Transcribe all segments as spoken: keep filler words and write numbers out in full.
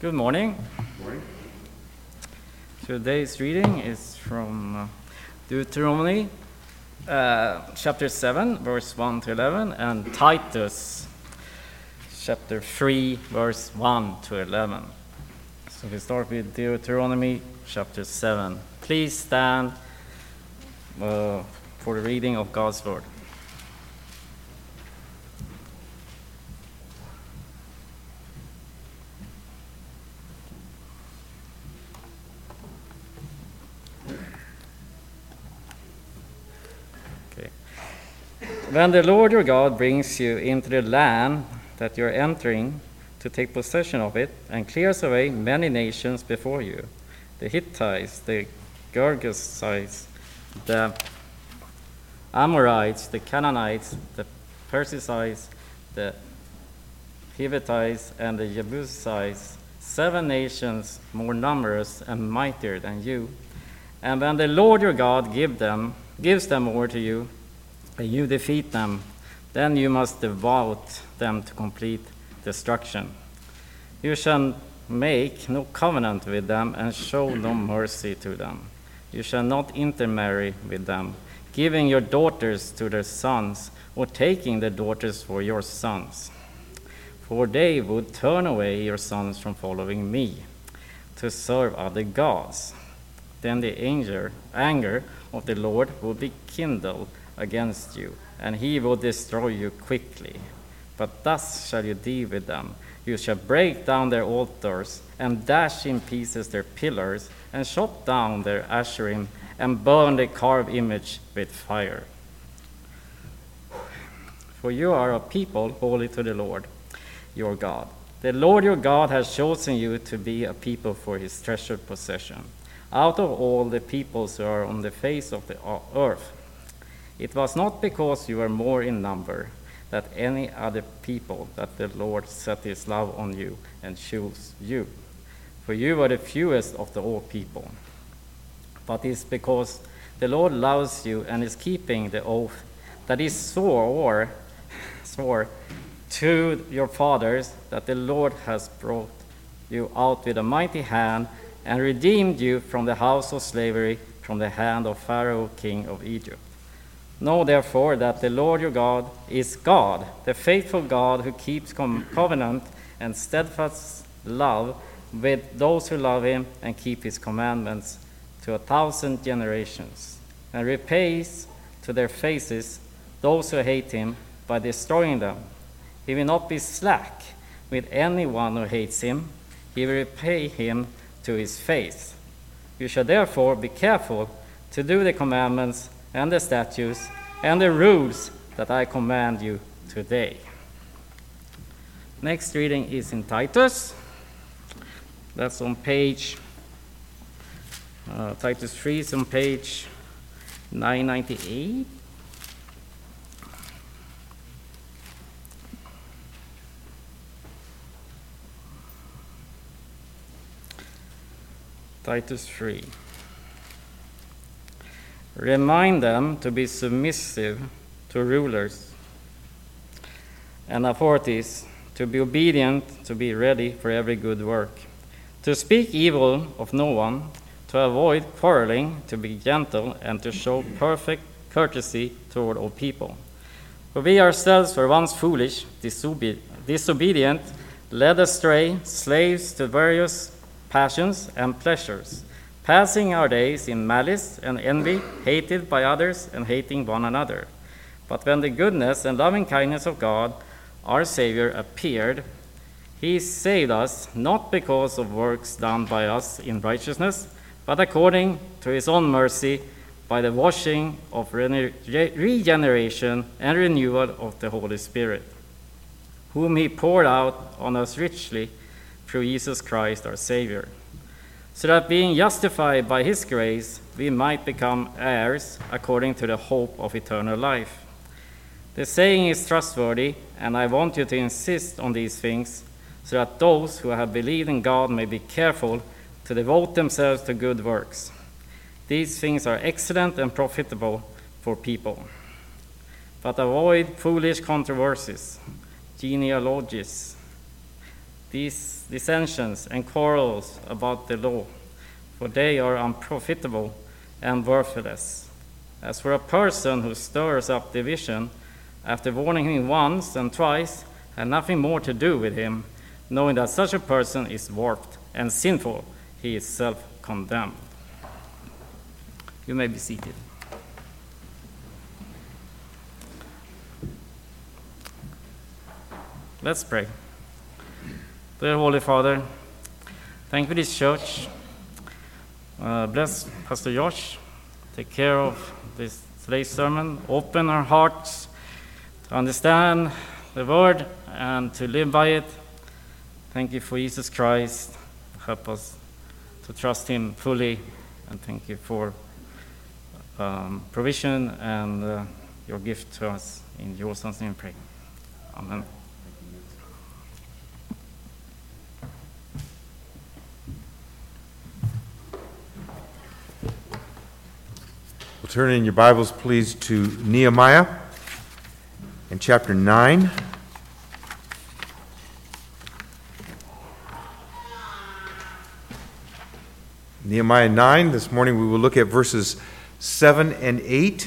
Good morning. Morning. Today's reading is from uh, Deuteronomy uh, chapter seven, verse one to eleven, and Titus chapter three, verse one to eleven. So we start with Deuteronomy chapter seven. Please stand uh, for the reading of God's word. When the Lord your God brings you into the land that you are entering to take possession of it, and clears away many nations before you, the Hittites, the Girgashites, the Amorites, the Canaanites, the Perizzites, the Hivitites, and the Jebusites, seven nations more numerous and mightier than you. And when the Lord your God give them, gives them over to you, and you defeat them, then you must devote them to complete destruction. You shall make no covenant with them and show no mercy to them. You shall not intermarry with them, giving your daughters to their sons, or taking their daughters for your sons. For they would turn away your sons from following me, to serve other gods. Then the anger, anger of the Lord will be kindled against you, and he will destroy you quickly. But thus shall you deal with them. You shall break down their altars, and dash in pieces their pillars, and chop down their asherim, and burn the carved image with fire. For you are a people holy to the Lord your God. The Lord your God has chosen you to be a people for his treasured possession, out of all the peoples who are on the face of the earth. It was not because you were more in number than any other people that the Lord set his love on you and chose you. For you were the fewest of the all people. But it's because the Lord loves you and is keeping the oath that he swore, or swore to your fathers, that the Lord has brought you out with a mighty hand and redeemed you from the house of slavery, from the hand of Pharaoh, king of Egypt. Know therefore that the Lord your God is God, the faithful God who keeps com- covenant and steadfast love with those who love him and keep his commandments to a thousand generations, and repays to their faces those who hate him by destroying them. He will not be slack with anyone who hates him. He will repay him to his face. You shall therefore be careful to do the commandments and the statutes and the rules that I command you today. Next reading is in Titus. That's on page, uh, Titus three is on page nine ninety-eight. Titus three. Remind them to be submissive to rulers and authorities, to be obedient, to be ready for every good work, to speak evil of no one, to avoid quarreling, to be gentle, and to show perfect courtesy toward all people. For we ourselves were once foolish, disobe- disobedient, led astray, slaves to various passions and pleasures, passing our days in malice and envy, hated by others and hating one another. But when the goodness and loving kindness of God, our Savior, appeared, he saved us not because of works done by us in righteousness, but according to his own mercy, by the washing of re- regeneration and renewal of the Holy Spirit, whom he poured out on us richly through Jesus Christ our Savior, so that being justified by his grace, we might become heirs according to the hope of eternal life. The saying is trustworthy, and I want you to insist on these things, so that those who have believed in God may be careful to devote themselves to good works. These things are excellent and profitable for people. But avoid foolish controversies, genealogies, these dissensions and quarrels about the law, for they are unprofitable and worthless. As for a person who stirs up division, after warning him once and twice, have nothing more to do with him, knowing that such a person is warped and sinful, he is self-condemned. You may be seated. Let's pray. Dear Holy Father, thank you for this church. Uh, bless Pastor Josh. Take care of this today's sermon. Open our hearts to understand the word and to live by it. Thank you for Jesus Christ. Help us to trust him fully. And thank you for um, provision and uh, your gift to us. In your son's name we pray. Amen. Well, turn in your Bibles, please, to Nehemiah in chapter nine. Nehemiah nine. This morning we will look at verses seven and eight.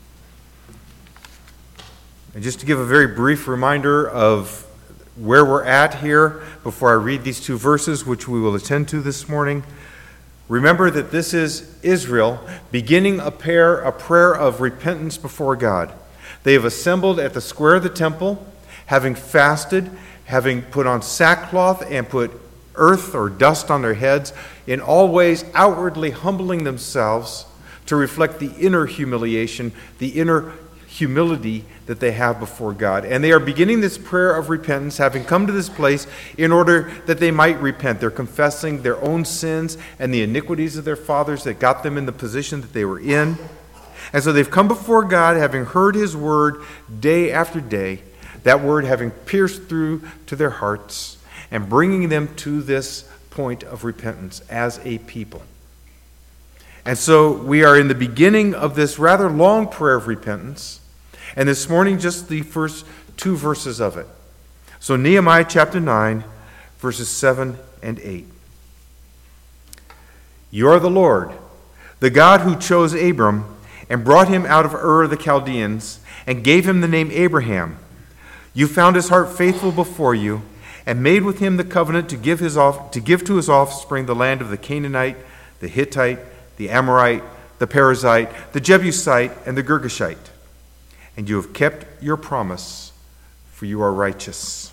And just to give a very brief reminder of where we're at here before I read these two verses, which we will attend to this morning. Remember that this is Israel beginning a prayer, a prayer of repentance before God. They have assembled at the square of the temple, having fasted, having put on sackcloth and put earth or dust on their heads, in all ways outwardly humbling themselves to reflect the inner humiliation, the inner humility that they have before God. And they are beginning this prayer of repentance, having come to this place in order that they might repent. They're confessing their own sins and the iniquities of their fathers that got them in the position that they were in. And so they've come before God, having heard his word day after day, that word having pierced through to their hearts and bringing them to this point of repentance as a people. And so we are in the beginning of this rather long prayer of repentance. And this morning, just the first two verses of it. So Nehemiah chapter nine, verses seven and eight. You are the Lord, the God who chose Abram and brought him out of Ur of the Chaldeans and gave him the name Abraham. You found his heart faithful before you and made with him the covenant to give, his off, to give to his offspring the land of the Canaanite, the Hittite, the Amorite, the Perizzite, the Jebusite, and the Girgashite. And you have kept your promise, for you are righteous.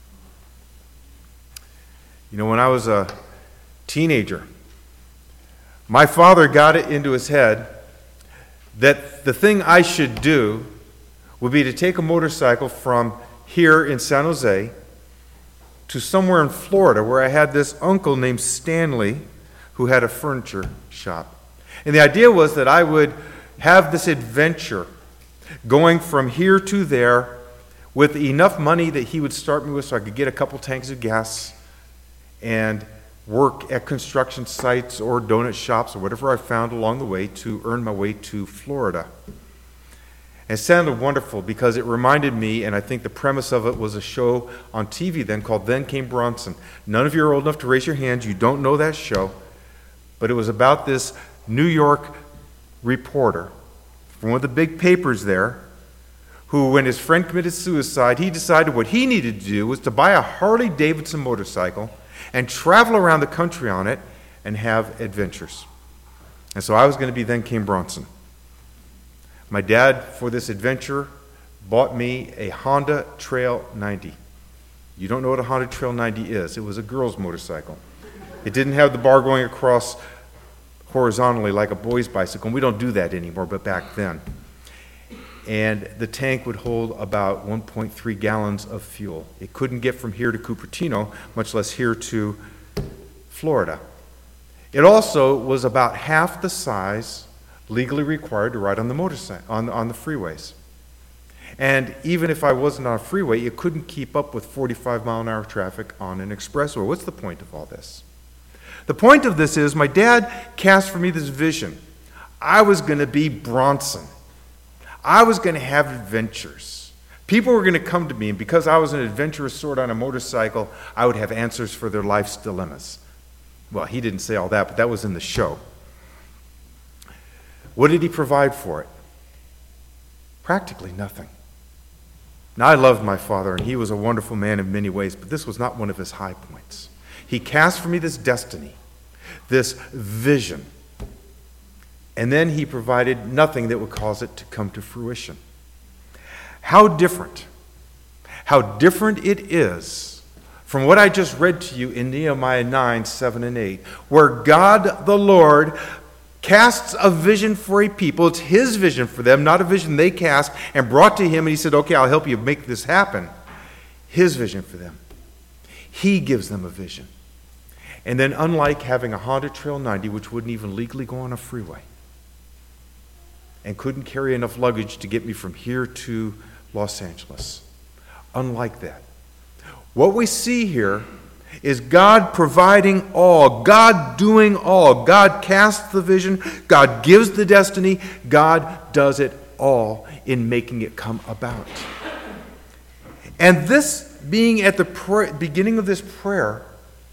You know, when I was a teenager, my father got it into his head that the thing I should do would be to take a motorcycle from here in San Jose to somewhere in Florida where I had this uncle named Stanley who had a furniture shop. And the idea was that I would have this adventure going from here to there with enough money that he would start me with so I could get a couple tanks of gas and work at construction sites or donut shops or whatever I found along the way to earn my way to Florida. And it sounded wonderful because it reminded me, and I think the premise of it was a show on T V then called Then Came Bronson. None of you are old enough to raise your hands. You don't know that show. But it was about this New York reporter from one of the big papers there who, when his friend committed suicide, he decided what he needed to do was to buy a Harley Davidson motorcycle and travel around the country on it and have adventures. And so I was going to be Then Came Bronson. My dad, for this adventure, bought me a Honda Trail ninety. You don't know what a Honda Trail ninety is. It was a girl's motorcycle. It didn't have the bar going across horizontally like a boy's bicycle. And we don't do that anymore, but back then. And the tank would hold about one point three gallons of fuel. It couldn't get from here to Cupertino, much less here to Florida. It also was about half the size legally required to ride on the motorcycle on, on the freeways. And even if I wasn't on a freeway, it couldn't keep up with forty-five mile an hour traffic on an expressway. What's the point of all this? The point of this is my dad cast for me this vision. I was going to be Bronson. I was going to have adventures. People were going to come to me, and because I was an adventurous sort on a motorcycle, I would have answers for their life's dilemmas. Well, he didn't say all that, but that was in the show. What did he provide for it? Practically nothing. Now, I loved my father, and he was a wonderful man in many ways, but this was not one of his high points. He cast for me this destiny, this vision, and then he provided nothing that would cause it to come to fruition. How different, how different it is from what I just read to you in Nehemiah nine, seven, and eight, where God the Lord casts a vision for a people. It's his vision for them, not a vision they cast and brought to him, and he said, okay, I'll help you make this happen. His vision for them. He gives them a vision. And then, unlike having a Honda Trail ninety, which wouldn't even legally go on a freeway and couldn't carry enough luggage to get me from here to Los Angeles, unlike that, what we see here is God providing all, God doing all. God casts the vision, God gives the destiny, God does it all in making it come about. And this being at the pra- beginning of this prayer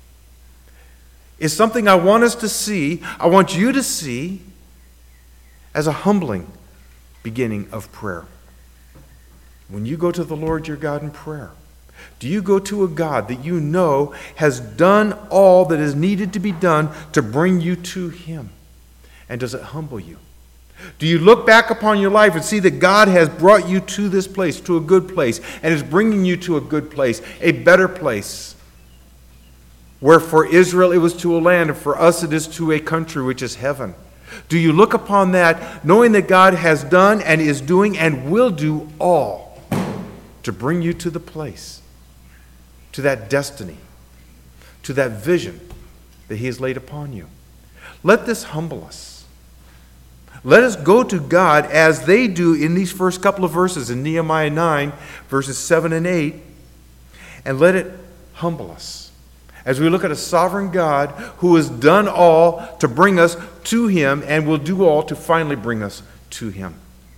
is something I want us to see, I want you to see, as a humbling beginning of prayer. When you go to the Lord your God in prayer, do you go to a God that you know has done all that is needed to be done to bring you to him? And does it humble you? Do you look back upon your life and see that God has brought you to this place, to a good place, and is bringing you to a good place, a better place? Where for Israel it was to a land, and for us it is to a country, which is heaven. Do you look upon that knowing that God has done and is doing and will do all to bring you to the place, to that destiny, to that vision that he has laid upon you? Let this humble us. Let us go to God as they do in these first couple of verses in Nehemiah nine, verses seven and eight, and let it humble us as we look at a sovereign God who has done all to bring us to him and will do all to finally bring us to him.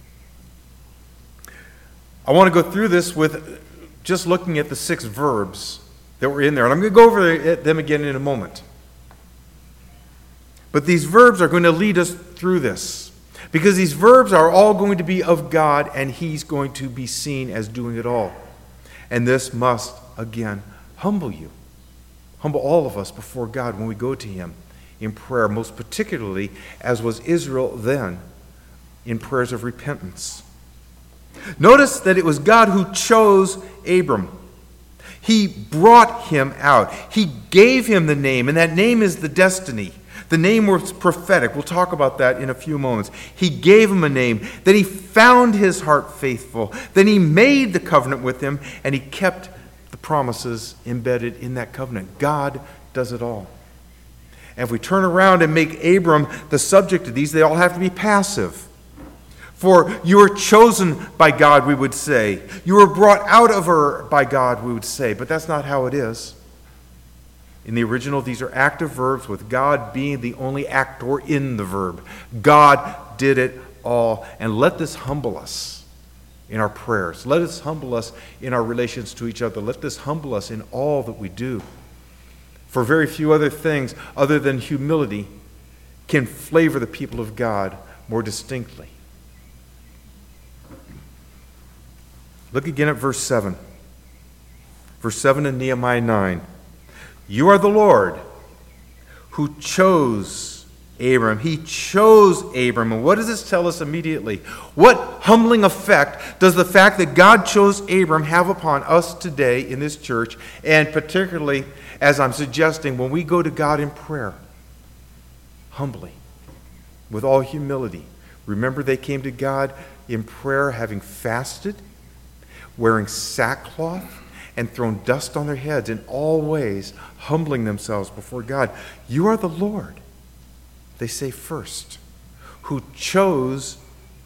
I want to go through this with just looking at the six verbs that were in there. And I'm going to go over them again in a moment. But these verbs are going to lead us through this, because these verbs are all going to be of God, and he's going to be seen as doing it all. And this must, again, humble you. Humble all of us before God when we go to him in prayer, most particularly as was Israel then in prayers of repentance. Notice that it was God who chose Abram. He brought him out. He gave him the name, and that name is the destiny. The name was prophetic. We'll talk about that in a few moments. He gave him a name. Then he found his heart faithful. Then he made the covenant with him, and he kept the promises embedded in that covenant. God does it all. And if we turn around and make Abram the subject of these, they all have to be passive. For you were chosen by God, we would say. You were brought out of her by God, we would say. But that's not how it is. In the original, these are active verbs with God being the only actor in the verb. God did it all. And let this humble us in our prayers. Let us humble us in our relations to each other. Let this humble us in all that we do. For very few other things other than humility can flavor the people of God more distinctly. Look again at verse seven. Verse seven in Nehemiah nine. You are the Lord who chose Abram. He chose Abram. And what does this tell us immediately? What humbling effect does the fact that God chose Abram have upon us today in this church, and particularly, as I'm suggesting, when we go to God in prayer? Humbly, with all humility. Remember, they came to God in prayer having fasted, wearing sackcloth, and thrown dust on their heads, in all ways humbling themselves before God. You are the Lord, they say first, who chose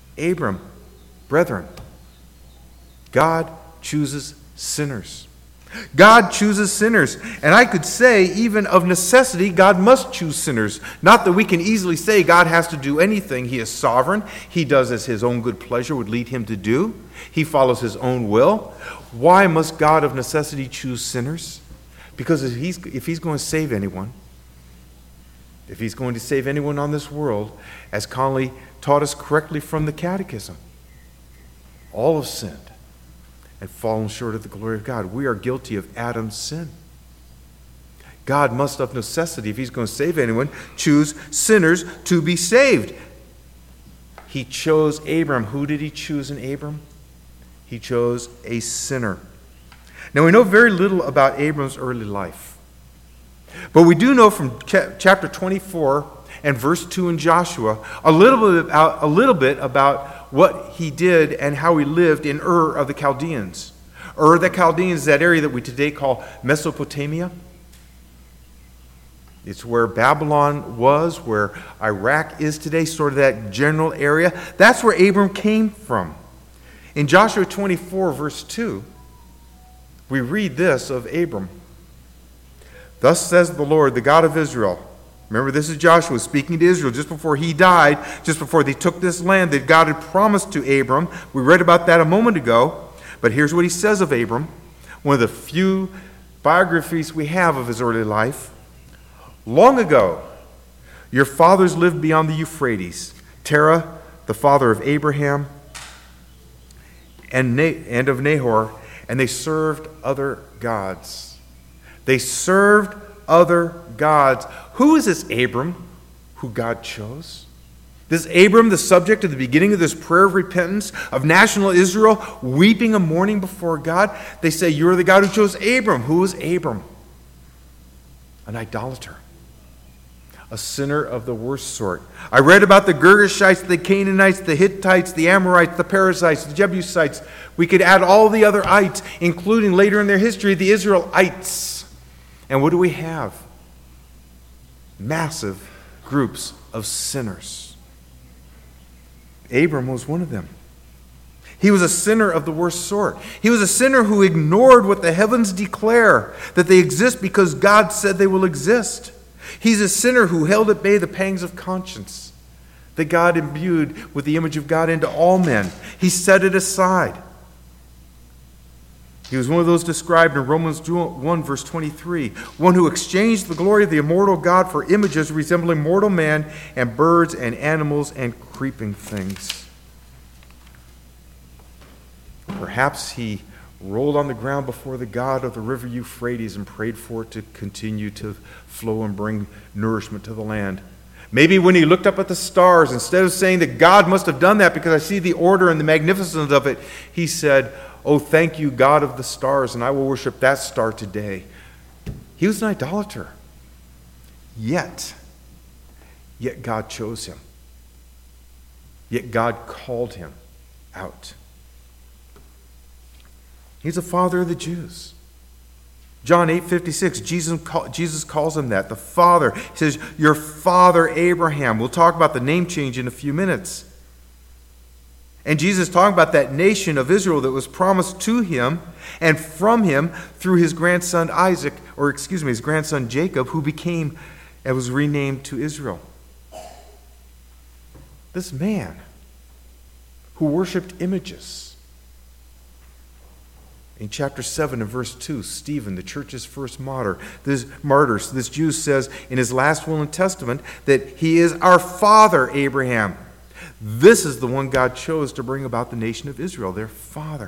Abram. Brethren, God chooses sinners. God chooses sinners. And I could say, even of necessity, God must choose sinners. Not that we can easily say God has to do anything. He is sovereign. He does as his own good pleasure would lead him to do. He follows his own will. Why must God of necessity choose sinners? Because if he's, if he's going to save anyone, if he's going to save anyone on this world, as Conley taught us correctly from the Catechism, all have sinned and fallen short of the glory of God. We are guilty of Adam's sin. God must of necessity, if he's going to save anyone, choose sinners to be saved. He chose Abram. Who did he choose in Abram? He chose a sinner. Now we know very little about Abram's early life. But we do know from chapter twenty-four and verse two in Joshua a little bit about, a little bit about what he did and how he lived in Ur of the Chaldeans. Ur of the Chaldeans is that area that we today call Mesopotamia. It's where Babylon was, where Iraq is today, sort of that general area. That's where Abram came from. In Joshua twenty-four, verse two, we read this of Abram. Thus says the Lord, the God of Israel. Remember, this is Joshua speaking to Israel just before he died, just before they took this land that God had promised to Abram. We read about that a moment ago. But here's what he says of Abram, one of the few biographies we have of his early life. Long ago, your fathers lived beyond the Euphrates. Terah, the father of Abraham, and, Na- and of Nahor, and they served other gods. They served other gods. Who is this Abram who God chose? This Abram, the subject of the beginning of this prayer of repentance of national Israel, weeping and mourning before God. They say, you're the God who chose Abram. Who is Abram? An idolater. A sinner of the worst sort. I read about the Girgashites, the Canaanites, the Hittites, the Amorites, the Perizzites, the Jebusites. We could add all the other ites, including later in their history, the Israelites. And what do we have? Massive groups of sinners. Abram was one of them. He was a sinner of the worst sort. He was a sinner who ignored what the heavens declare, that they exist because God said they will exist. He's a sinner who held at bay the pangs of conscience that God imbued with the image of God into all men. He set it aside. He was one of those described in Romans one, verse twenty-three, one who exchanged the glory of the immortal God for images resembling mortal man and birds and animals and creeping things. Perhaps he rolled on the ground before the God of the river Euphrates and prayed for it to continue to flow and bring nourishment to the land. Maybe when he looked up at the stars, instead of saying that God must have done that because I see the order and the magnificence of it, he said, oh, thank you, God of the stars, and I will worship that star today. He was an idolater. Yet, yet God chose him. Yet God called him out. He's the father of the Jews. John eight fifty-six, Jesus, call, Jesus calls him that, the father. He says, your father Abraham. We'll talk about the name change in a few minutes. And Jesus is talking about that nation of Israel that was promised to him and from him through his grandson Isaac, or excuse me, his grandson Jacob, who became and was renamed to Israel. This man who worshipped images. In chapter seven and verse two, Stephen, the church's first martyr, this martyr, this Jew says in his last will and testament that he is our father Abraham. This is the one God chose to bring about the nation of Israel, their father.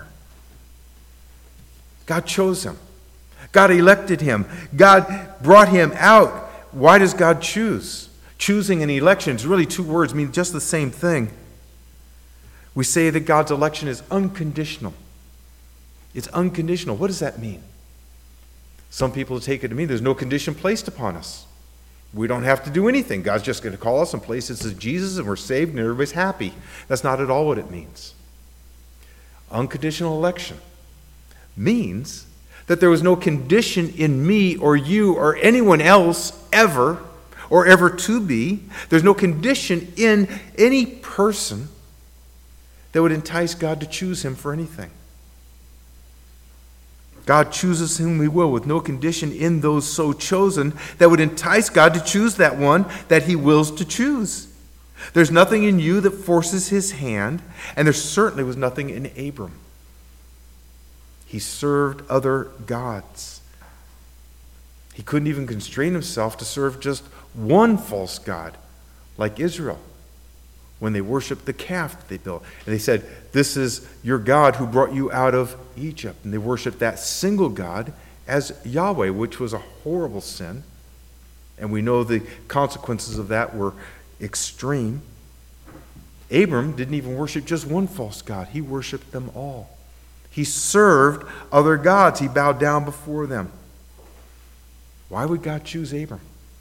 God chose him. God elected him. God brought him out. Why does God choose? Choosing and election is really two words, mean just the same thing. We say that God's election is unconditional. It's unconditional. What does that mean? Some people take it to mean there's no condition placed upon us. We don't have to do anything. God's just going to call us and place us as Jesus and we're saved and everybody's happy. That's not at all what it means. Unconditional election means that there was no condition in me or you or anyone else ever or ever to be. There's no condition in any person that would entice God to choose him for anything. God chooses whom he will with no condition in those so chosen that would entice God to choose that one that he wills to choose. There's nothing in you that forces his hand, and there certainly was nothing in Abram. He served other gods. He couldn't even constrain himself to serve just one false god, like Israel, when they worshiped the calf that they built. And they said, "This is your God who brought you out of Egypt." And they worshiped that single God as Yahweh, which was a horrible sin. And we know the consequences of that were extreme. Abram didn't even worship just one false god. He worshiped them all. He served other gods. He bowed down before them. Why would God choose Abram?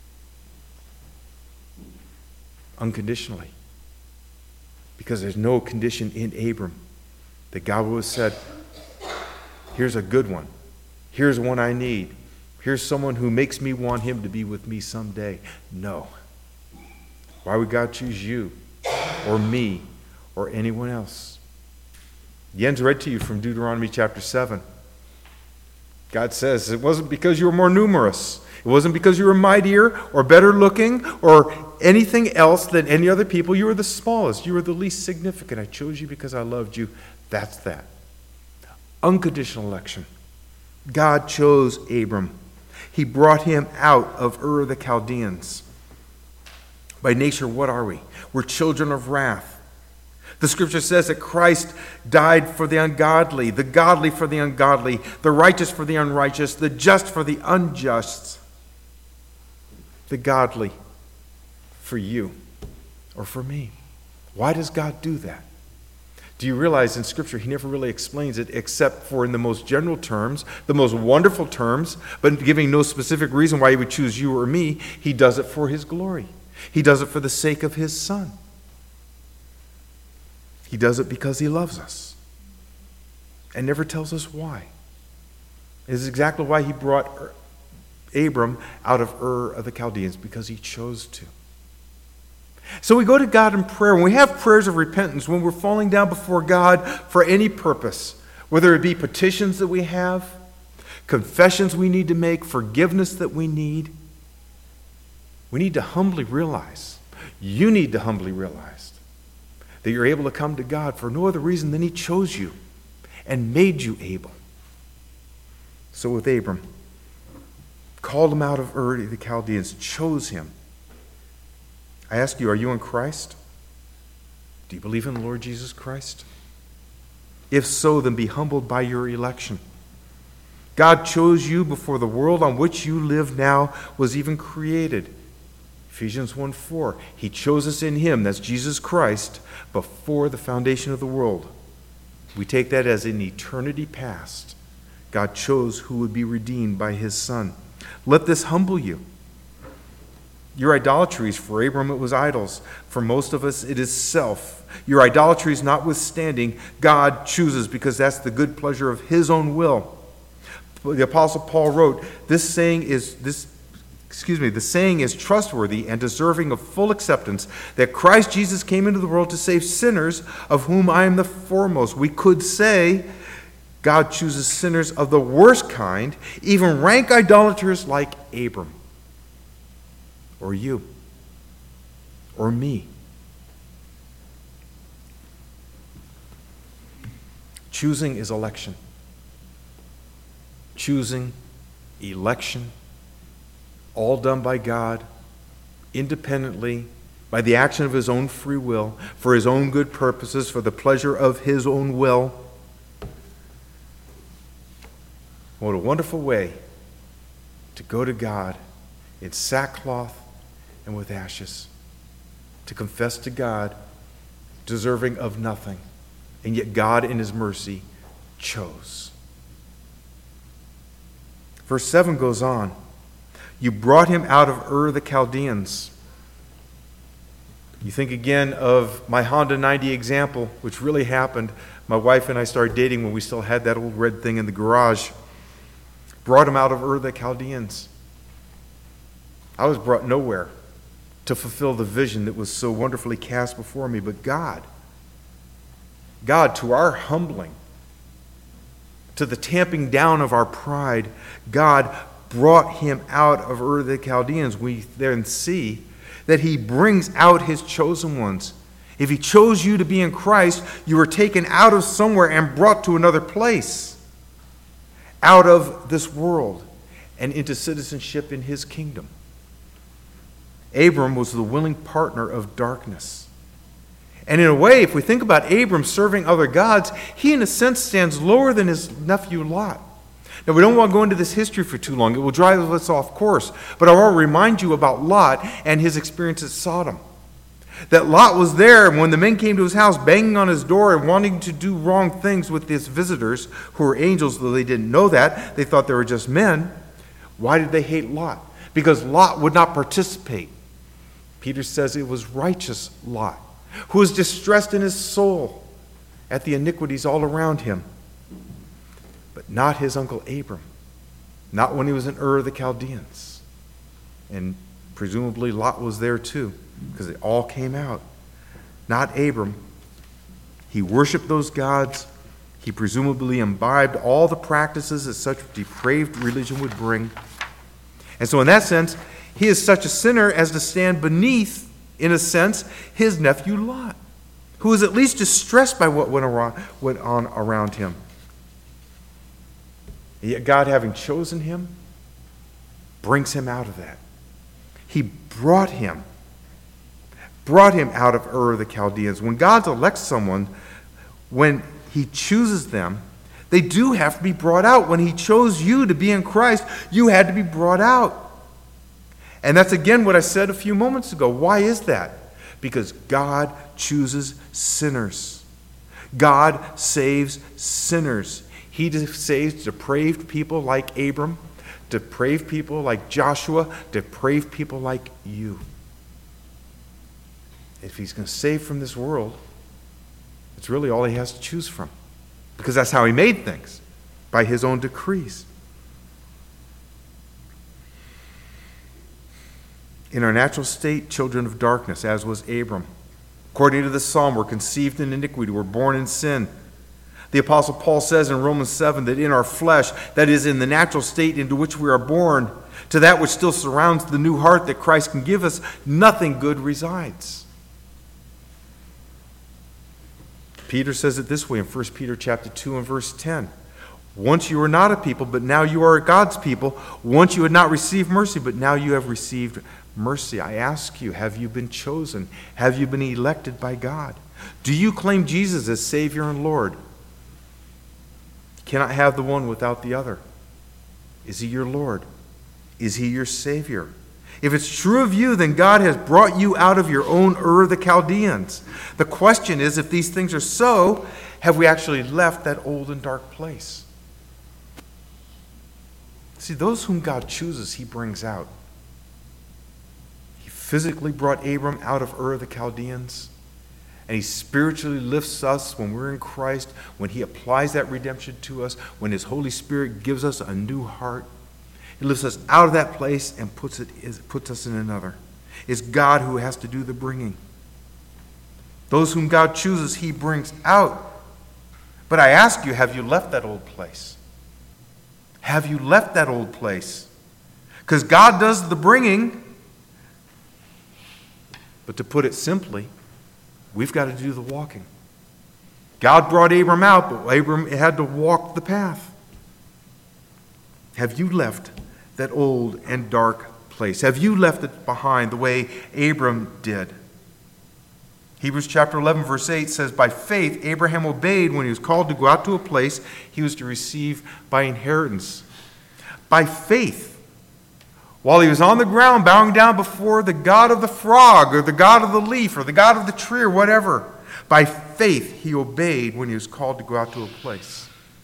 Unconditionally. Because there's no condition in Abram that God would have said, here's a good one. Here's one I need. Here's someone who makes me want him to be with me someday. No. Why would God choose you or me or anyone else? Jens read to you from Deuteronomy chapter seven. God says it wasn't because you were more numerous. It wasn't because you were mightier or better looking or anything else than any other people. You were the smallest. You were the least significant. I chose you because I loved you. That's that. Unconditional election. God chose Abram. He brought him out of Ur of the Chaldeans. By nature, what are we? We're children of wrath. The scripture says that Christ died for the ungodly, the godly for the ungodly, the righteous for the unrighteous, the just for the unjust, the godly for you or for me. Why does God do that? Do you realize in Scripture he never really explains it except for in the most general terms, the most wonderful terms, but giving no specific reason why he would choose you or me. He does it for his glory. He does it for the sake of his Son. He does it because he loves us and never tells us why. It is exactly why he brought Abram out of Ur of the Chaldeans, because he chose to. So we go to God in prayer. When we have prayers of repentance, when we're falling down before God for any purpose, whether it be petitions that we have, confessions we need to make, forgiveness that we need, we need to humbly realize, you need to humbly realize, that you're able to come to God for no other reason than he chose you and made you able. So with Abram, called him out of Ur of the Chaldeans, chose him. I ask you, are you in Christ? Do you believe in the Lord Jesus Christ? If so, then be humbled by your election. God chose you before the world on which you live now was even created. Ephesians one four. He chose us in him, that's Jesus Christ, before the foundation of the world. We take that as in eternity past. God chose who would be redeemed by his Son. Let this humble you. Your idolatries, for Abram it was idols. For most of us it is self. Your idolatries notwithstanding, God chooses because that's the good pleasure of his own will. The Apostle Paul wrote, this saying is this Excuse me, the saying is trustworthy and deserving of full acceptance, that Christ Jesus came into the world to save sinners, of whom I am the foremost. We could say God chooses sinners of the worst kind, even rank idolaters like Abram, or you, or me. Choosing is election. Choosing, election, all done by God, independently, by the action of his own free will, for his own good purposes, for the pleasure of his own will. What a wonderful way to go to God in sackcloth and with ashes, to confess to God, deserving of nothing, and yet God in his mercy chose. Verse seven goes on. You brought him out of Ur the Chaldeans. You think again of my Honda ninety example, which really happened. My wife and I started dating when we still had that old red thing in the garage. Brought him out of Ur the Chaldeans. I was brought nowhere to fulfill the vision that was so wonderfully cast before me, but God, God, to our humbling, to the tamping down of our pride, God brought him out of Ur of the Chaldeans. We then see that he brings out his chosen ones. If he chose you to be in Christ, you were taken out of somewhere and brought to another place, out of this world and into citizenship in his kingdom. Abram was the willing partner of darkness. And in a way, if we think about Abram serving other gods, he in a sense stands lower than his nephew Lot. Now, we don't want to go into this history for too long. It will drive us off course. But I want to remind you about Lot and his experience at Sodom. That Lot was there when the men came to his house, banging on his door and wanting to do wrong things with his visitors, who were angels, though they didn't know that. They thought they were just men. Why did they hate Lot? Because Lot would not participate. Peter says it was righteous Lot, who was distressed in his soul at the iniquities all around him. But not his uncle Abram. Not when he was in Ur of the Chaldeans. And presumably Lot was there too, because it all came out. Not Abram. He worshiped those gods. He presumably imbibed all the practices that such depraved religion would bring. And so in that sense, he is such a sinner as to stand beneath, in a sense, his nephew Lot, who was at least distressed by what went, around, went on around him. Yet God, having chosen him, brings him out of that. He brought him, brought him out of Ur of the Chaldeans. When God elects someone, when he chooses them, they do have to be brought out. When he chose you to be in Christ, you had to be brought out. And that's again what I said a few moments ago. Why is that? Because God chooses sinners. God saves sinners. He saves depraved people like Abram, depraved people like Joshua, depraved people like you. If he's going to save from this world, it's really all he has to choose from. Because that's how he made things, by his own decrees. In our natural state, children of darkness, as was Abram. According to the psalm, we're conceived in iniquity, we're born in sin. The Apostle Paul says in Romans seven that in our flesh, that is, in the natural state into which we are born, to that which still surrounds the new heart that Christ can give us, nothing good resides. Peter says it this way in First Peter chapter two and verse ten. Once you were not a people, but now you are God's people. Once you had not received mercy, but now you have received mercy. I ask you, have you been chosen? Have you been elected by God? Do you claim Jesus as Savior and Lord? You cannot have the one without the other. Is he your Lord? Is he your Savior? If it's true of you, then God has brought you out of your own Ur of the Chaldeans. The question is, if these things are so, have we actually left that old and dark place? See, those whom God chooses, he brings out. He physically brought Abram out of Ur of the Chaldeans, and he spiritually lifts us when we're in Christ, when he applies that redemption to us, when his Holy Spirit gives us a new heart. He lifts us out of that place and puts it puts us in another. It's God who has to do the bringing. Those whom God chooses, he brings out. But I ask you, have you left that old place? Have you left that old place? Because God does the bringing. But to put it simply, we've got to do the walking. God brought Abram out, but Abram had to walk the path. Have you left that old and dark place? Have you left it behind the way Abram did? Hebrews chapter eleven verse eight says, by faith Abraham obeyed when he was called to go out to a place he was to receive by inheritance. By faith, while he was on the ground bowing down before the god of the frog or the god of the leaf or the god of the tree or whatever, by faith he obeyed when he was called to go out to a place.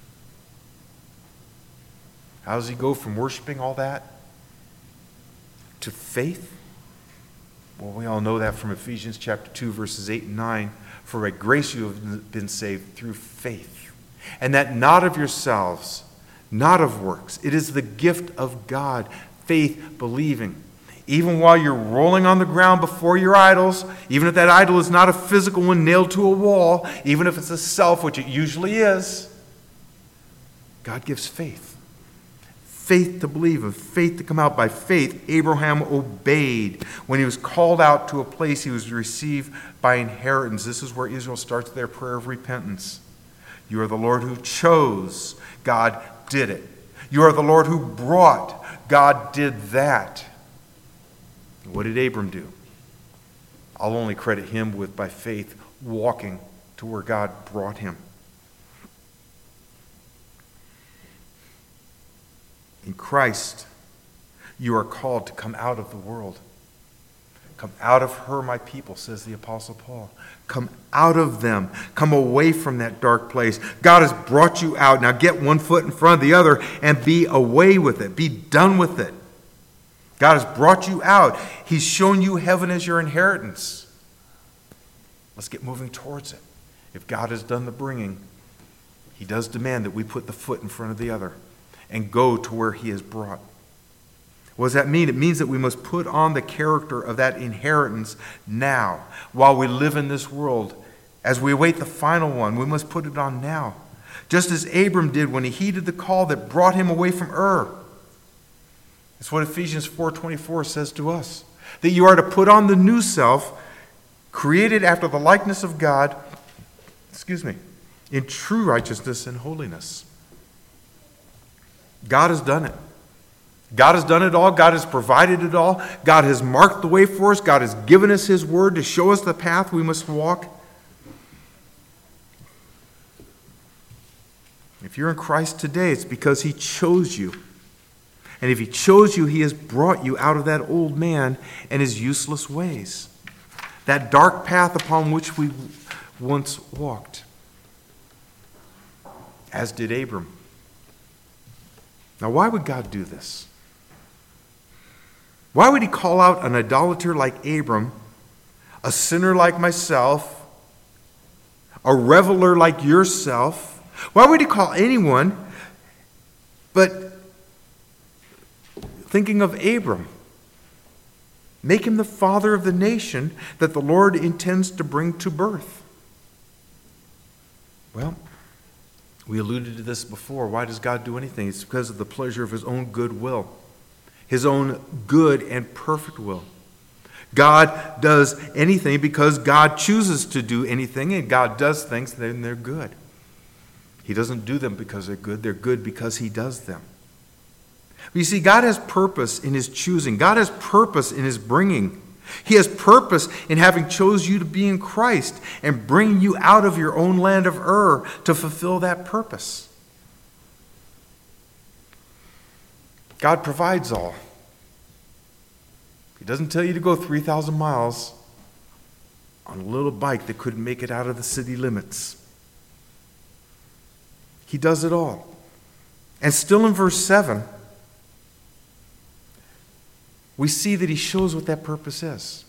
How does he go from worshiping all that to faith? Well, we all know that from Ephesians chapter two, verses eight and nine. For by grace you have been saved through faith. And that not of yourselves, not of works. It is the gift of God, faith, believing. Even while you're rolling on the ground before your idols, even if that idol is not a physical one nailed to a wall, even if it's a self, which it usually is, God gives faith. Faith to believe and faith to come out. By faith, Abraham obeyed. When he was called out to a place, he was received by inheritance. This is where Israel starts their prayer of repentance. You are the Lord who chose. God did it. You are the Lord who brought. God did that. What did Abram do? I'll only credit him with, by faith, walking to where God brought him. In Christ, you are called to come out of the world. Come out of her, my people, says the Apostle Paul. Come out of them. Come away from that dark place. God has brought you out. Now get one foot in front of the other and be away with it. Be done with it. God has brought you out. He's shown you heaven as your inheritance. Let's get moving towards it. If God has done the bringing, he does demand that we put the foot in front of the other and go to where he has brought. What does that mean? It means that we must put on the character of that inheritance now, while we live in this world. As we await the final one, we must put it on now. Just as Abram did when he heeded the call that brought him away from Ur. That's what Ephesians four twenty-four says to us. That you are to put on the new self, created after the likeness of God, excuse me, in true righteousness and holiness. God has done it. God has done it all. God has provided it all. God has marked the way for us. God has given us his word to show us the path we must walk. If you're in Christ today, it's because he chose you. And if he chose you, he has brought you out of that old man and his useless ways. That dark path upon which we once walked. As did Abram. Now, why would God do this? Why would he call out an idolater like Abram, a sinner like myself, a reveler like yourself? Why would he call anyone but thinking of Abram? Make him the father of the nation that the Lord intends to bring to birth. Well, we alluded to this before. Why does God do anything? It's because of the pleasure of his own good will. His own good and perfect will. God does anything because God chooses to do anything, and God does things, then they're good. He doesn't do them because they're good. They're good because he does them. But you see, God has purpose in his choosing. God has purpose in his bringing. He has purpose in having chose you to be in Christ and bringing you out of your own land of Ur to fulfill that purpose. God provides all. He doesn't tell you to go three thousand miles on a little bike that couldn't make it out of the city limits. He does it all. And still in verse seven, we see that he shows what that purpose is.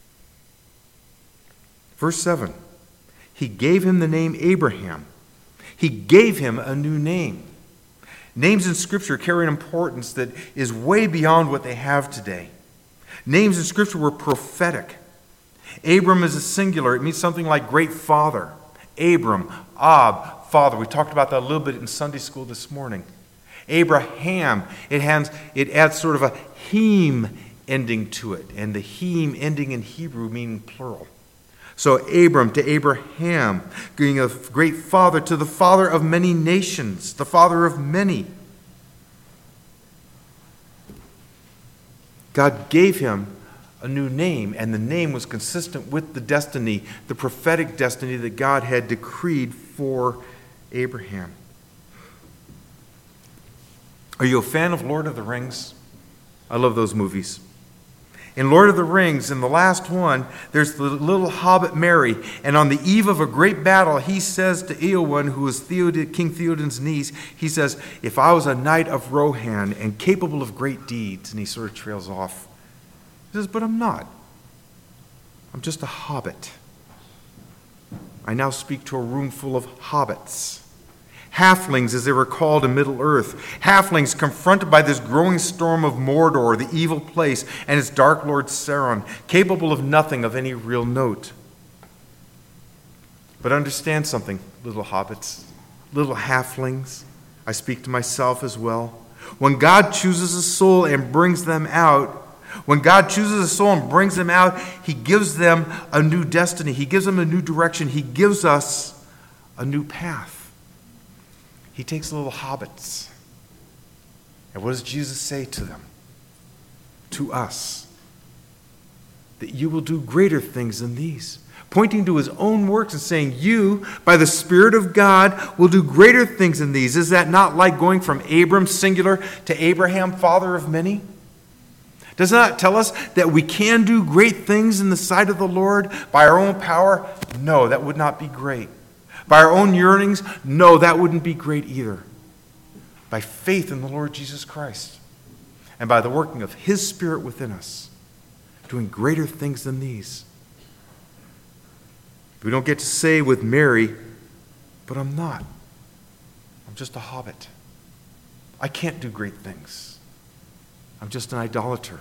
Verse seven, he gave him the name Abraham. He gave him a new name. Names in Scripture carry an importance that is way beyond what they have today. Names in Scripture were prophetic. Abram is a singular. It means something like great father. Abram, Ab, father. We talked about that a little bit in Sunday school this morning. Abraham, it has, it adds sort of a heme ending to it. And the heme ending in Hebrew meaning plural. So Abram to Abraham, being a great father, to the father of many nations, the father of many. God gave him a new name, and the name was consistent with the destiny, the prophetic destiny that God had decreed for Abraham. Are you a fan of Lord of the Rings? I love those movies. In Lord of the Rings, in the last one, there's the little hobbit Merry, and on the eve of a great battle, he says to Eowyn, who is Theoden, King Theoden's niece, he says, if I was a knight of Rohan and capable of great deeds, and he sort of trails off. He says, but I'm not. I'm just a hobbit. I now speak to a room full of hobbits. Halflings, as they were called in Middle-earth. Halflings confronted by this growing storm of Mordor, the evil place, and its dark lord Sauron, capable of nothing of any real note. But understand something, little hobbits, little halflings. I speak to myself as well. When God chooses a soul and brings them out, when God chooses a soul and brings them out, he gives them a new destiny. He gives them a new direction. He gives us a new path. He takes little hobbits. And what does Jesus say to them? To us. That you will do greater things than these. Pointing to his own works and saying, you, by the Spirit of God, will do greater things than these. Is that not like going from Abram, singular, to Abraham, father of many? Does it not tell us that we can do great things in the sight of the Lord by our own power? No, that would not be great. By our own yearnings? No, that wouldn't be great either. By faith in the Lord Jesus Christ and by the working of his Spirit within us, doing greater things than these. We don't get to say with Mary, but I'm not. I'm just a hobbit. I can't do great things. I'm just an idolater.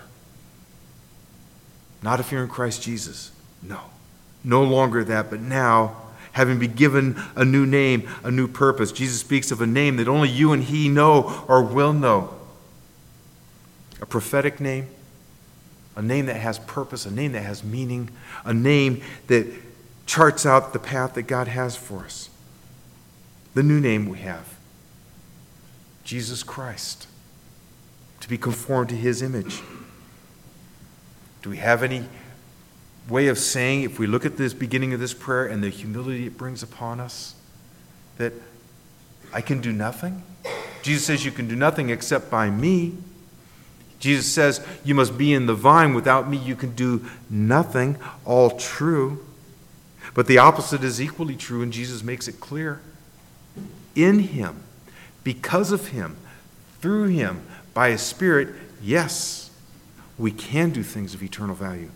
Not if you're in Christ Jesus. No. No longer that, but now, having been given a new name, a new purpose. Jesus speaks of a name that only you and he know or will know. A prophetic name. A name that has purpose. A name that has meaning. A name that charts out the path that God has for us. The new name we have. Jesus Christ. To be conformed to his image. Do we have any way of saying, if we look at this beginning of this prayer and the humility it brings upon us, that I can do nothing? Jesus says you can do nothing except by me. Jesus says you must be in the vine. Without me you can do nothing. All true. But the opposite is equally true, and Jesus makes it clear. In him, because of him, through him, by his Spirit, yes, we can do things of eternal value.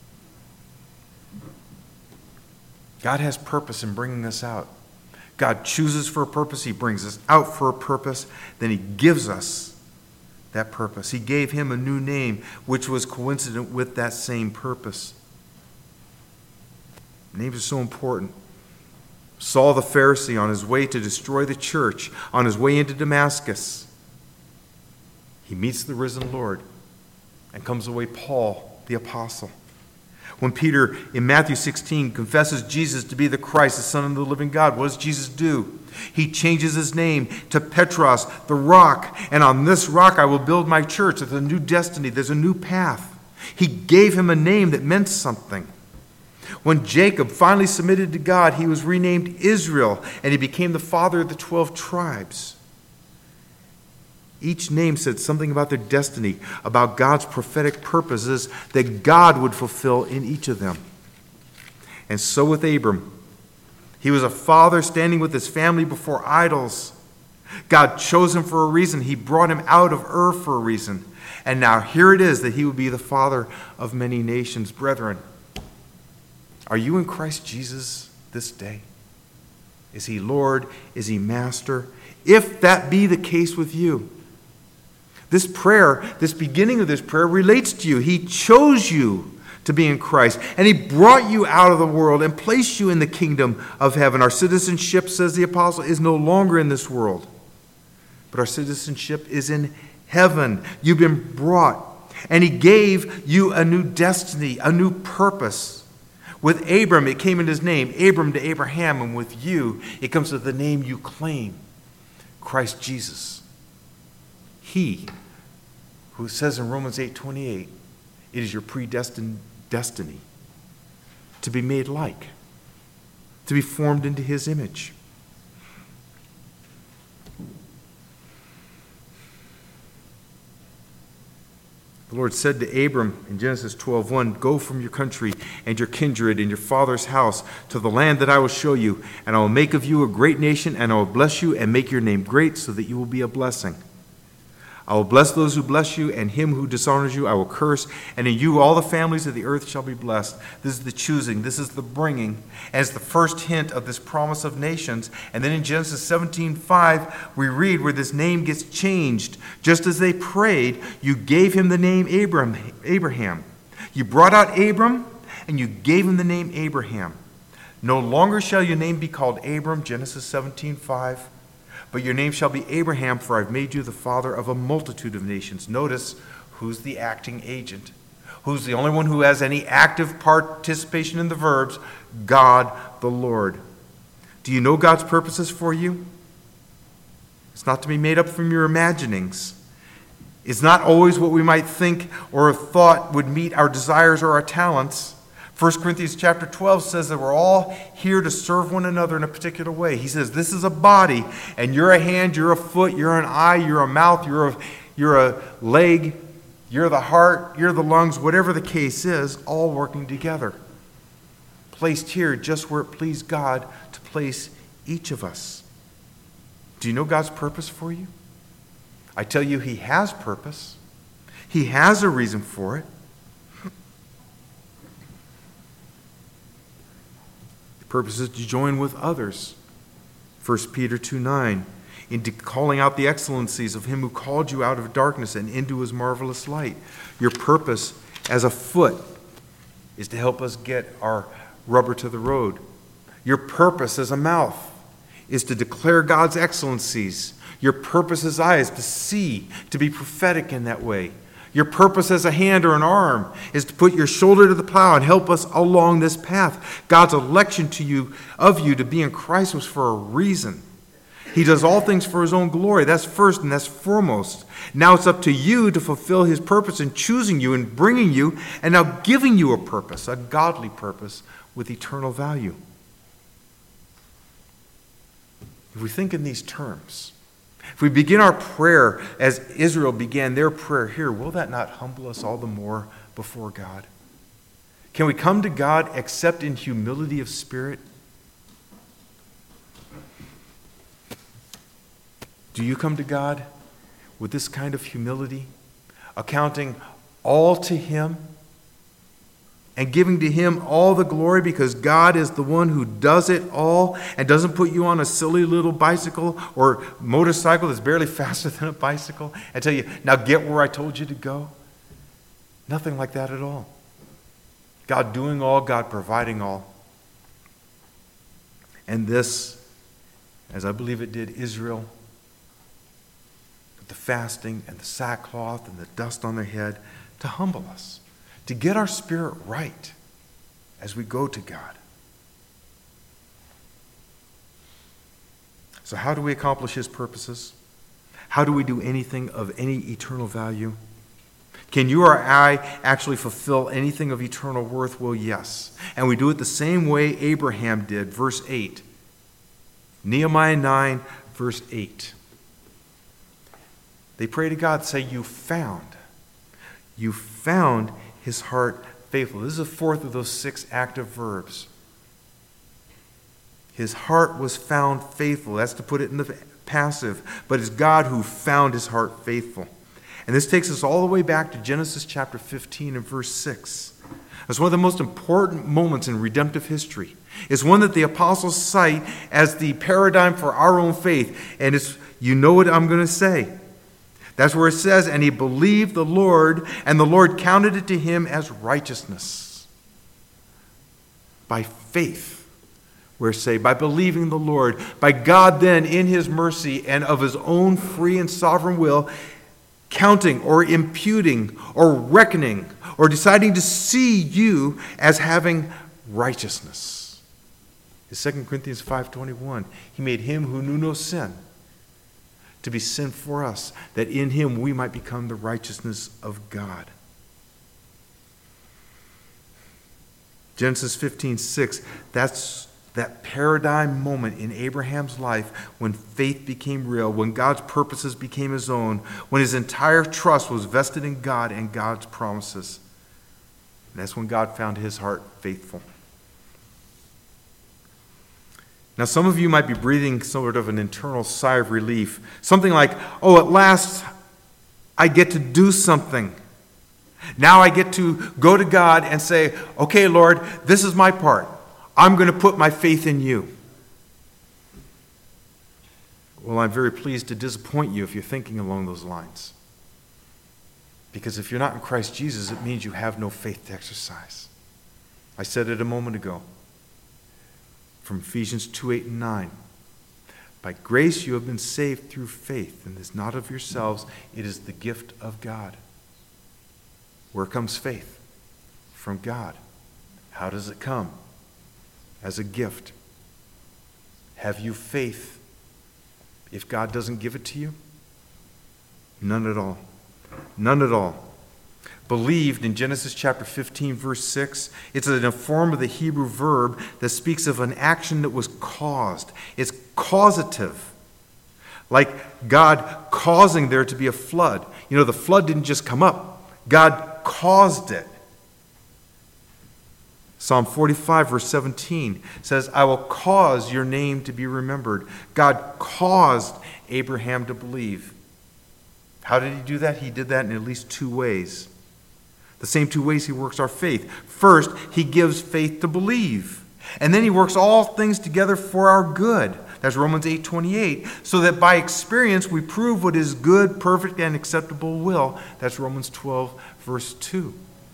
God has purpose in bringing us out. God chooses for a purpose. He brings us out for a purpose. Then he gives us that purpose. He gave him a new name, which was coincident with that same purpose. Names are so important. Saul the Pharisee, on his way to destroy the church, on his way into Damascus, he meets the risen Lord and comes away Paul, the apostle. When Peter, in Matthew sixteen, confesses Jesus to be the Christ, the Son of the living God, what does Jesus do? He changes his name to Petros, the rock, and on this rock I will build my church. There's a new destiny. There's a new path. He gave him a name that meant something. When Jacob finally submitted to God, he was renamed Israel, and he became the father of the twelve tribes. Each name said something about their destiny, about God's prophetic purposes that God would fulfill in each of them. And so with Abram. He was a father standing with his family before idols. God chose him for a reason. He brought him out of Ur for a reason. And now here it is that he would be the father of many nations. Brethren, are you in Christ Jesus this day? Is he Lord? Is he Master? If that be the case with you, this prayer, this beginning of this prayer relates to you. He chose you to be in Christ, and he brought you out of the world and placed you in the kingdom of heaven. Our citizenship, says the apostle, is no longer in this world, but our citizenship is in heaven. You've been brought, and he gave you a new destiny, a new purpose. With Abram, it came in his name, Abram to Abraham, and with you, it comes to the name you claim, Christ Jesus. He, who says in Romans eight twenty-eight, it is your predestined destiny to be made like, to be formed into his image. The Lord said to Abram in Genesis twelve one, go from your country and your kindred and your father's house to the land that I will show you, and I will make of you a great nation, and I will bless you and make your name great so that you will be a blessing. I will bless those who bless you, and him who dishonors you I will curse, and in you all the families of the earth shall be blessed. This is the choosing, this is the bringing, as the first hint of this promise of nations. And then in Genesis seventeen five, we read where this name gets changed. Just as they prayed, you gave him the name Abram, Abraham. You brought out Abram, and you gave him the name Abraham. No longer shall your name be called Abram, Genesis seventeen five, but your name shall be Abraham, for I've made you the father of a multitude of nations. Notice who's the acting agent. Who's the only one who has any active participation in the verbs? God the Lord. Do you know God's purposes for you? It's not to be made up from your imaginings. It's not always what we might think or have thought would meet our desires or our talents. First Corinthians chapter twelve says that we're all here to serve one another in a particular way. He says this is a body, and you're a hand, you're a foot, you're an eye, you're a mouth, you're a, you're a leg, you're the heart, you're the lungs, whatever the case is, all working together. Placed here just where it pleased God to place each of us. Do you know God's purpose for you? I tell you, He has purpose. He has a reason for it. The purpose is to join with others. First Peter two nine, in calling out the excellencies of Him who called you out of darkness and into His marvelous light. Your purpose as a foot is to help us get our rubber to the road. Your purpose as a mouth is to declare God's excellencies. Your purpose as eyes to see, to be prophetic in that way. Your purpose as a hand or an arm is to put your shoulder to the plow and help us along this path. God's election to you, of you to be in Christ was for a reason. He does all things for His own glory. That's first and that's foremost. Now it's up to you to fulfill His purpose in choosing you and bringing you and now giving you a purpose, a godly purpose with eternal value. If we think in these terms, if we begin our prayer as Israel began their prayer here, will that not humble us all the more before God? Can we come to God except in humility of spirit? Do you come to God with this kind of humility, accounting all to Him and giving to Him all the glory because God is the one who does it all and doesn't put you on a silly little bicycle or motorcycle that's barely faster than a bicycle and tell you, now get where I told you to go? Nothing like that at all. God doing all, God providing all. And this, as I believe it did Israel, with the fasting and the sackcloth and the dust on their head, to humble us, to get our spirit right as we go to God. So how do we accomplish His purposes? How do we do anything of any eternal value? Can you or I actually fulfill anything of eternal worth? Well, yes. And we do it the same way Abraham did. Verse eight. Nehemiah nine, verse eight. They pray to God, say, you found. You found His heart faithful. This is the fourth of those six active verbs. His heart was found faithful. That's to put it in the passive. But it's God who found His heart faithful. And this takes us all the way back to Genesis chapter fifteen and verse six. It's one of the most important moments in redemptive history. It's one that the apostles cite as the paradigm for our own faith. And it's, you know what I'm going to say. That's where it says, and he believed the Lord, and the Lord counted it to him as righteousness. By faith, we're saved. By believing the Lord. By God then, in His mercy and of His own free and sovereign will, counting or imputing or reckoning or deciding to see you as having righteousness. In Second Corinthians five twenty-one, He made Him who knew no sin to be sin for us, that in Him we might become the righteousness of God. Genesis fifteen six, that's that paradigm moment in Abraham's life when faith became real, when God's purposes became His own, when his entire trust was vested in God and God's promises. And that's when God found His heart faithful. Now, some of you might be breathing sort of an internal sigh of relief. Something like, oh, at last I get to do something. Now I get to go to God and say, okay, Lord, this is my part. I'm going to put my faith in you. Well, I'm very pleased to disappoint you if you're thinking along those lines. Because if you're not in Christ Jesus, it means you have no faith to exercise. I said it a moment ago from Ephesians two, eight, and nine. By grace you have been saved through faith, and it is not of yourselves, it is the gift of God. Where comes faith? From God. How does it come? As a gift. Have you faith if God doesn't give it to you? None at all. None at all. Believed in Genesis chapter fifteen, verse six. It's in a form of the Hebrew verb that speaks of an action that was caused. It's causative. Like God causing there to be a flood. You know, the flood didn't just come up. God caused it. Psalm forty-five, verse seventeen says, I will cause your name to be remembered. God caused Abraham to believe. How did he do that? He did that in at least two ways. The same two ways he works our faith. First, he gives faith to believe. And then he works all things together for our good. That's Romans eight twenty-eight. So that by experience we prove what is good, perfect, and acceptable will. That's Romans twelve, verse two.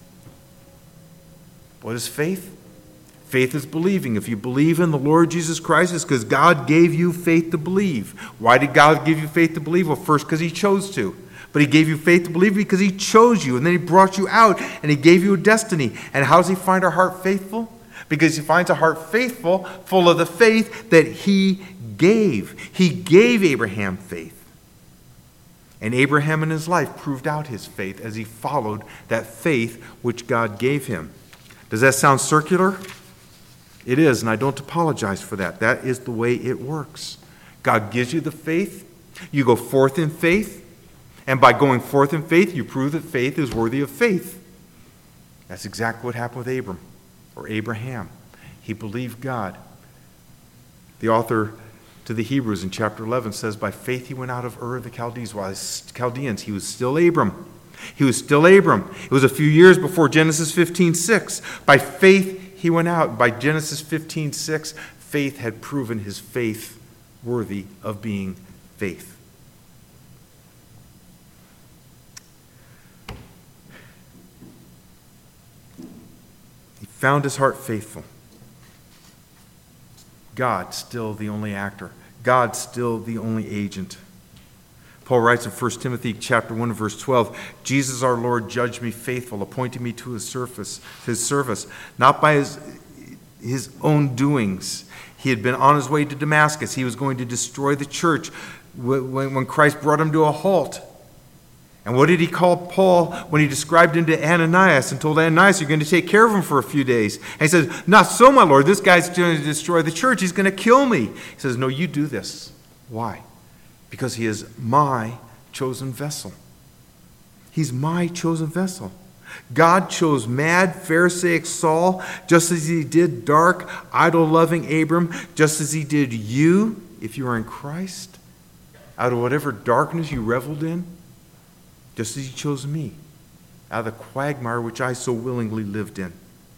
What is faith? Faith is believing. If you believe in the Lord Jesus Christ, it's because God gave you faith to believe. Why did God give you faith to believe? Well, first, because he chose to. But he gave you faith to believe because he chose you. And then he brought you out and he gave you a destiny. And how does he find our heart faithful? Because he finds a heart faithful, full of the faith that he gave. He gave Abraham faith. And Abraham in his life proved out his faith as he followed that faith which God gave him. Does that sound circular? It is, and I don't apologize for that. That is the way it works. God gives you the faith. You go forth in faith. And by going forth in faith, you prove that faith is worthy of faith. That's exactly what happened with Abram, or Abraham. He believed God. The author to the Hebrews in chapter eleven says, by faith he went out of Ur of the Chaldees. While Chaldeans, he was still Abram. He was still Abram. It was a few years before Genesis fifteen six. By faith he went out. By Genesis fifteen six, faith had proven his faith worthy of being faith. He found his heart faithful. God still the only actor. God still the only agent. Paul writes in First Timothy chapter one, verse twelve, Jesus our Lord judged me faithful, appointing me to his service, his service, not by his, his own doings. He had been on his way to Damascus. He was going to destroy the church when, when Christ brought him to a halt. And what did he call Paul when he described him to Ananias and told Ananias, you're going to take care of him for a few days? And he says, not so, my Lord. This guy's going to destroy the church. He's going to kill me. He says, no, you do this. Why? Because he is my chosen vessel. He's my chosen vessel. God chose mad Pharisaic Saul just as he did dark, idol-loving Abram, just as he did you, if you are in Christ, out of whatever darkness you reveled in. Just as he chose me, out of the quagmire which I so willingly lived in.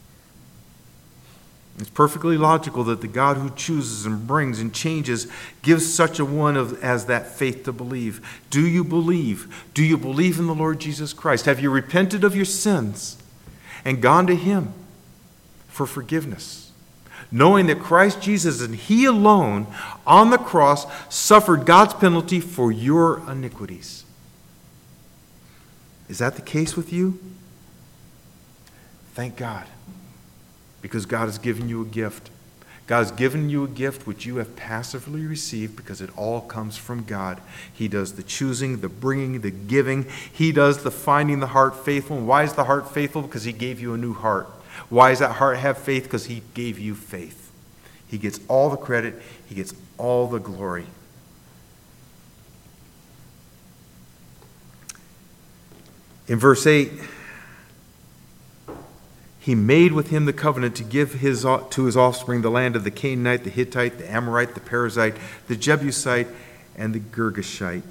It's perfectly logical that the God who chooses and brings and changes gives such a one of, as that faith to believe. Do you believe? Do you believe in the Lord Jesus Christ? Have you repented of your sins and gone to him for forgiveness? Knowing that Christ Jesus and he alone on the cross suffered God's penalty for your iniquities. Is that the case with you? Thank God. Because God has given you a gift. God has given you a gift which you have passively received because it all comes from God. He does the choosing, the bringing, the giving. He does the finding the heart faithful. And why is the heart faithful? Because he gave you a new heart. Why does that heart have faith? Because he gave you faith. He gets all the credit. He gets all the glory. In verse eight, he made with him the covenant to give his, to his offspring the land of the Canaanite, the Hittite, the Amorite, the Perizzite, the Jebusite, and the Girgashite.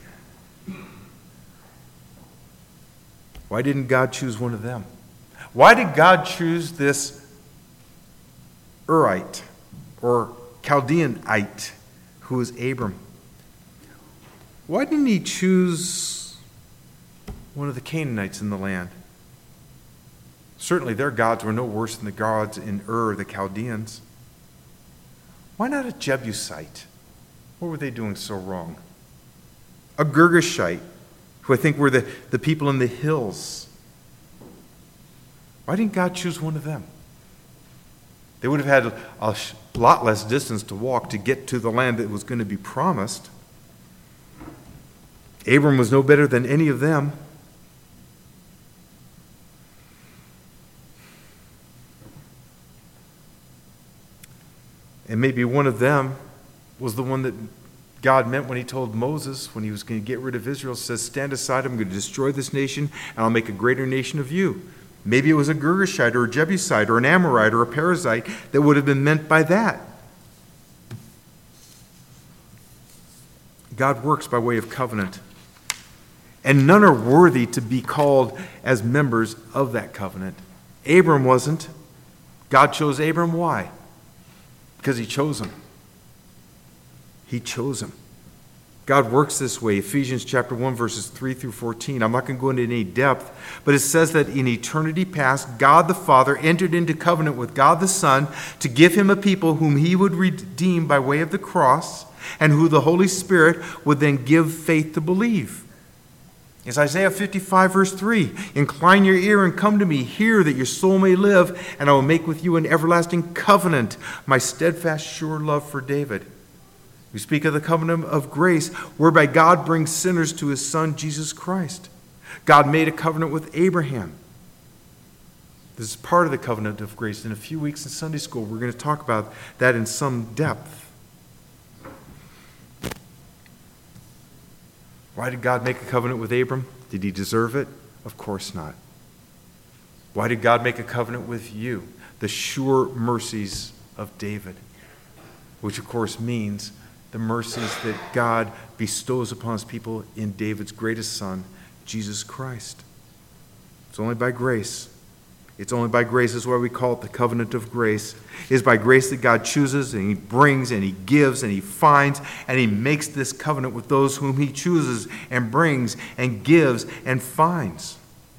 Why didn't God choose one of them? Why did God choose this Urite or Chaldeanite who was Abram? Why didn't he choose one of the Canaanites in the land? Certainly their gods were no worse than the gods in Ur, the Chaldeans. Why not a Jebusite? What were they doing so wrong? A Girgashite, who I think were the, the people in the hills. Why didn't God choose one of them? They would have had a lot less distance to walk to get to the land that was going to be promised. Abram was no better than any of them. And maybe one of them was the one that God meant when he told Moses, when he was going to get rid of Israel, says, stand aside, I'm going to destroy this nation, and I'll make a greater nation of you. Maybe it was a Girgashite or a Jebusite or an Amorite or a Perizzite that would have been meant by that. God works by way of covenant. And none are worthy to be called as members of that covenant. Abram wasn't. God chose Abram. Why? Because he chose him. He chose him. God works this way. Ephesians chapter one, verses three through fourteen. I'm not going to go into any depth, but it says that in eternity past, God the Father entered into covenant with God the Son to give him a people whom he would redeem by way of the cross, and who the Holy Spirit would then give faith to believe. It's Isaiah fifty-five, verse three. Incline your ear and come to me. Hear that your soul may live, and I will make with you an everlasting covenant, my steadfast, sure love for David. We speak of the covenant of grace, whereby God brings sinners to his Son, Jesus Christ. God made a covenant with Abraham. This is part of the covenant of grace. In a few weeks in Sunday school, we're going to talk about that in some depth. Why did God make a covenant with Abram? Did he deserve it? Of course not. Why did God make a covenant with you? The sure mercies of David, which of course means the mercies that God bestows upon his people in David's greatest son, Jesus Christ. It's only by grace. It's only by grace. That's why we call it the covenant of grace. It is by grace that God chooses and he brings and he gives and he finds and he makes this covenant with those whom he chooses and brings and gives and finds.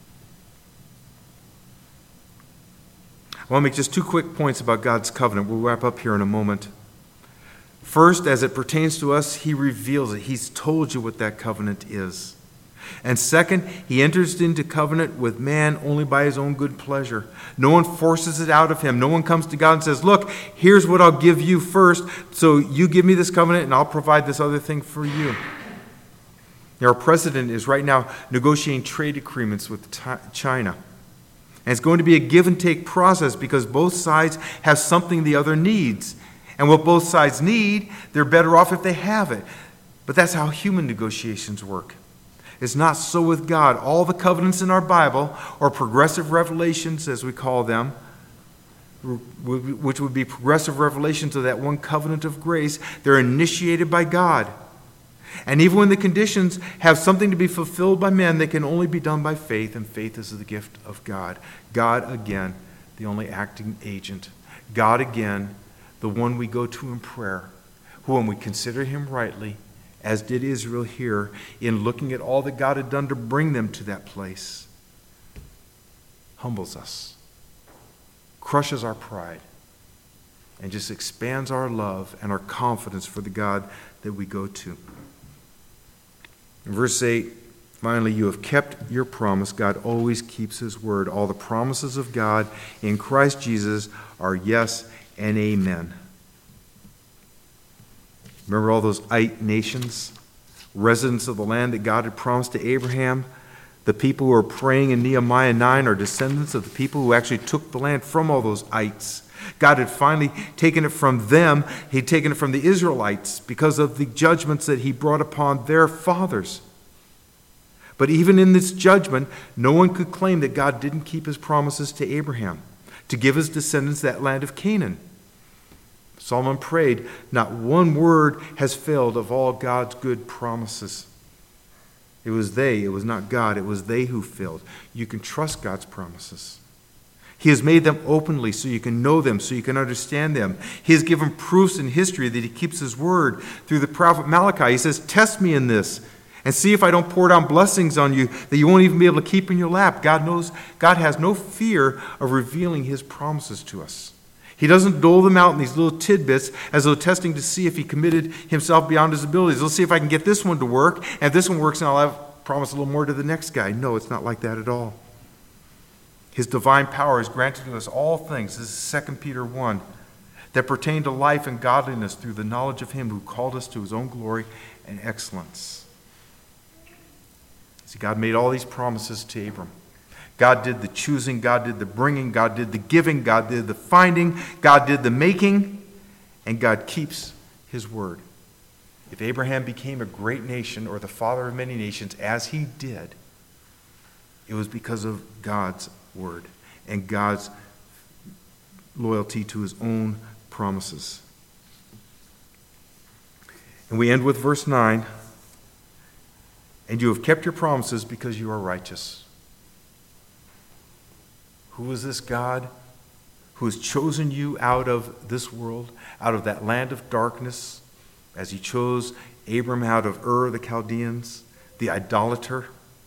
I want to make just two quick points about God's covenant. We'll wrap up here in a moment. First, as it pertains to us, he reveals it. He's told you what that covenant is. And second, he enters into covenant with man only by his own good pleasure. No one forces it out of him. No one comes to God and says, look, here's what I'll give you first, so you give me this covenant and I'll provide this other thing for you. Now, our president is right now negotiating trade agreements with China. And it's going to be a give and take process because both sides have something the other needs. And what both sides need, they're better off if they have it. But that's how human negotiations work. It's not so with God. All the covenants in our Bible, or progressive revelations as we call them, which would be progressive revelations of that one covenant of grace, they're initiated by God. And even when the conditions have something to be fulfilled by men, they can only be done by faith, and faith is the gift of God. God, again, the only acting agent. God, again, the one we go to in prayer, who, when we consider him rightly, as did Israel here, in looking at all that God had done to bring them to that place, humbles us, crushes our pride, and just expands our love and our confidence for the God that we go to. In verse eight, finally, you have kept your promise. God always keeps his word. All the promises of God in Christ Jesus are yes and amen. Remember all those Ite nations, residents of the land that God had promised to Abraham? The people who are praying in Nehemiah nine are descendants of the people who actually took the land from all those Ites. God had finally taken it from them. He'd taken it from the Israelites because of the judgments that he brought upon their fathers. But even in this judgment, no one could claim that God didn't keep his promises to Abraham, to give his descendants that land of Canaan. Solomon prayed, not one word has failed of all God's good promises. It was they, it was not God, it was they who failed. You can trust God's promises. He has made them openly so you can know them, so you can understand them. He has given proofs in history that he keeps his word through the prophet Malachi. He says, test me in this and see if I don't pour down blessings on you that you won't even be able to keep in your lap. God knows, God has no fear of revealing his promises to us. He doesn't dole them out in these little tidbits as though testing to see if he committed himself beyond his abilities. Let's see if I can get this one to work, and if this one works, then I'll have promise a little more to the next guy. No, it's not like that at all. His divine power has granted to us all things, this is Second Peter one, that pertain to life and godliness through the knowledge of him who called us to his own glory and excellence. See, God made all these promises to Abram. God did the choosing, God did the bringing, God did the giving, God did the finding, God did the making, and God keeps his word. If Abraham became a great nation or the father of many nations, as he did, it was because of God's word and God's loyalty to his own promises. And we end with verse nine. And you have kept your promises because you are righteous. Who is this God who has chosen you out of this world, out of that land of darkness, as he chose Abram out of Ur the Chaldeans, the idolater,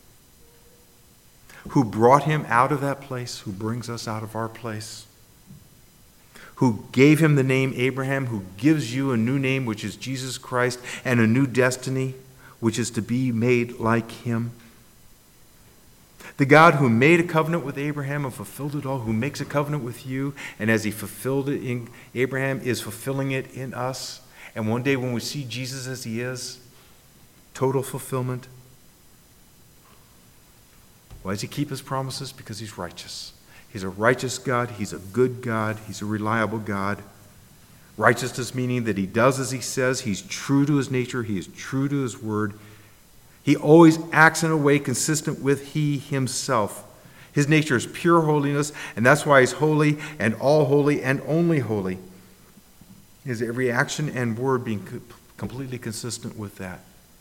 who brought him out of that place, who brings us out of our place, who gave him the name Abraham, who gives you a new name, which is Jesus Christ, and a new destiny, which is to be made like him. The God who made a covenant with Abraham and fulfilled it all, who makes a covenant with you, and as he fulfilled it in Abraham, is fulfilling it in us. And one day when we see Jesus as he is, total fulfillment. Why does he keep his promises? Because he's righteous. He's a righteous God. He's a good God. He's a reliable God. Righteousness meaning that he does as he says. He's true to his nature. He is true to his word. He always acts in a way consistent with he himself. His nature is pure holiness, and that's why he's holy and all holy and only holy. His every action and word being completely consistent with that.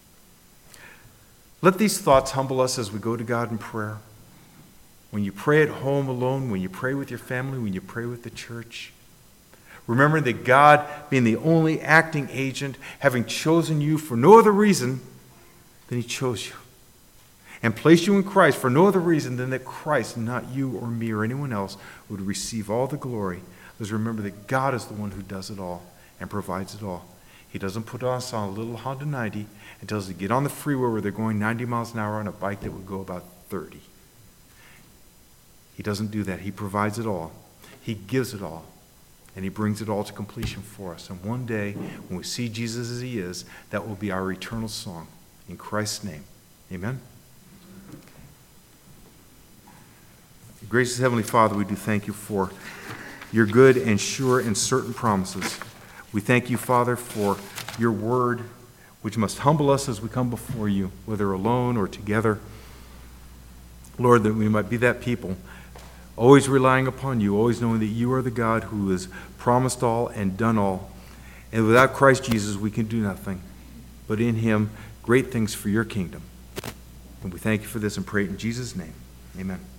Let these thoughts humble us as we go to God in prayer. When you pray at home alone, when you pray with your family, when you pray with the church, remember that God, being the only acting agent, having chosen you for no other reason than he chose you, and placed you in Christ for no other reason than that Christ, not you or me or anyone else, would receive all the glory. Let's remember that God is the one who does it all and provides it all. He doesn't put us on a little Honda ninety and tells us to get on the freeway where they're going ninety miles an hour on a bike that would go about thirty. He doesn't do that. He provides it all. He gives it all. And he brings it all to completion for us. And one day, when we see Jesus as he is, that will be our eternal song. In Christ's name, amen. Gracious Heavenly Father, we do thank you for your good and sure and certain promises. We thank you, Father, for your word, which must humble us as we come before you, whether alone or together. Lord, that we might be that people, always relying upon you, always knowing that you are the God who has promised all and done all. And without Christ Jesus, we can do nothing, but in him, great things for your kingdom. And we thank you for this and pray it in Jesus' name. Amen.